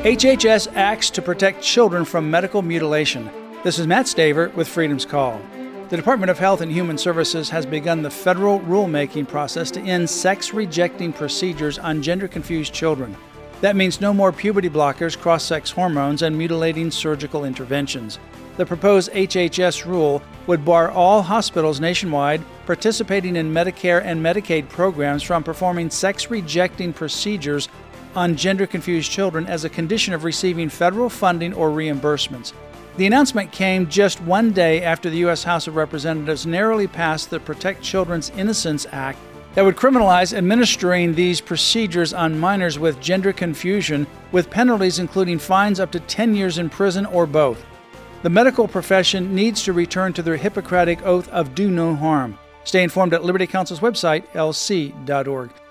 HHS acts to protect children from medical mutilation. This is Matt Staver with Freedom's Call. The Department of Health and Human Services has begun the federal rulemaking process to end sex-rejecting procedures on gender-confused children. That means no more puberty blockers, cross-sex hormones, and mutilating surgical interventions. The proposed HHS rule would bar all hospitals nationwide participating in Medicare and Medicaid programs from performing sex-rejecting procedures on gender-confused children as a condition of receiving federal funding or reimbursements. The announcement came just one day after the U.S. House of Representatives narrowly passed the Protect Children's Innocence Act that would criminalize administering these procedures on minors with gender confusion, with penalties including fines up to 10 years in prison or both. The medical profession needs to return to their Hippocratic oath of do no harm. Stay informed at Liberty Counsel's website, lc.org.